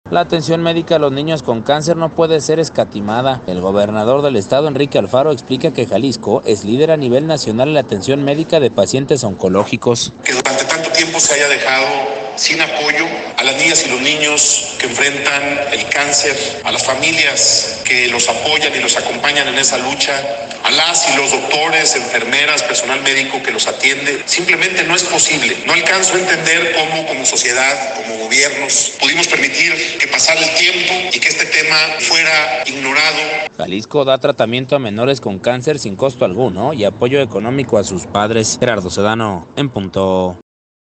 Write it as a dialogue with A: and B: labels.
A: La atención médica a los niños con cáncer no puede ser escatimada. El gobernador del estado, Enrique Alfaro, explica que Jalisco es líder a nivel nacional en la atención médica de pacientes oncológicos.
B: Que durante tanto tiempo se haya dejado sin apoyo a las niñas y los niños que enfrentan el cáncer, a las familias que los apoyan y los acompañan en esa lucha, a las y los doctores, enfermeras, personal médico que los atiende. Simplemente no es posible. No alcanzo a entender cómo como sociedad, como gobiernos, pudimos permitir que pasara el tiempo y que este tema fuera ignorado.
A: Jalisco da tratamiento a menores con cáncer sin costo alguno y apoyo económico a sus padres. Gerardo Sedano, en punto.